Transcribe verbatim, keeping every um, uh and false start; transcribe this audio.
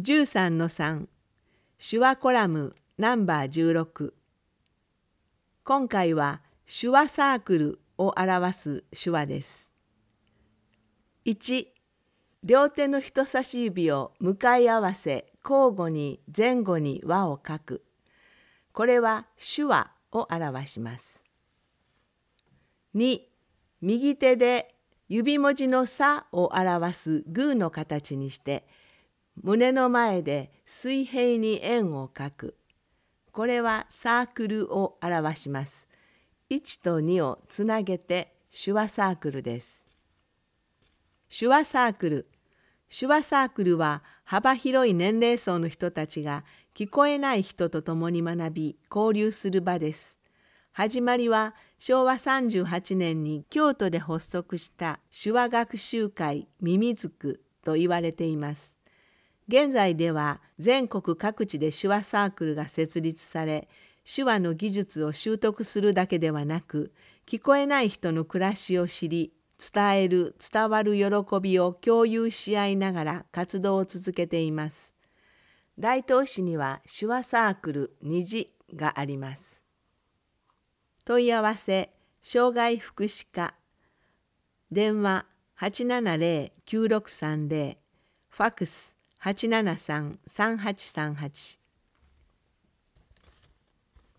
じゅうさんのさん 手話コラムナンバーじゅうろく。今回は手話サークルを表す手話です。いち、両手の人差し指を向かい合わせ交互に前後に輪を書く。これは手話を表します。に、右手で指文字のさを表すグーの形にして胸の前で水平に円を描く。これはサークルを表します。いちとにをつなげて手話サークルです。手話サークル。手話サークルは幅広い年齢層の人たちが聞こえない人と共に学び交流する場です。始まりはしょうわさんじゅうはちねんに京都で発足した手話学習会みみずくと言われています。現在では全国各地で手話サークルが設立され、手話の技術を習得するだけではなく、聞こえない人の暮らしを知り、伝える、伝わる喜びを共有し合いながら活動を続けています。大東市には手話サークルにじがあります。問い合わせ、障害福祉課、電話 はちななゼロ きゅうろくさんゼロ、ファックスはちななさん さんはちさんはち。